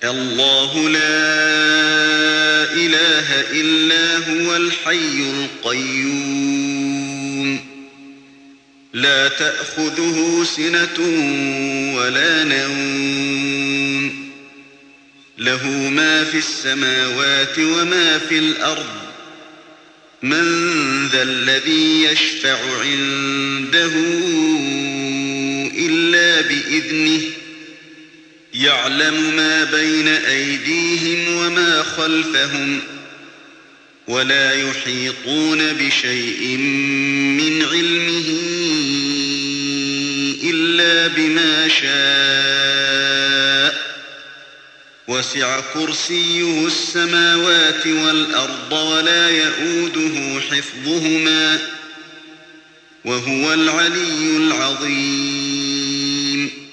الله لا إله إلا هو الحي القيوم لا تأخذه سنة ولا نوم له ما في السماوات وما في الأرض من ذا الذي يشفع عنده إلا بإذنه يعلم ما بين أيديهم وما خلفهم ولا يحيطون بشيء من علمه إلا بما شاء وسع كرسيه السماوات والأرض ولا يئوده حفظهما وهو العلي العظيم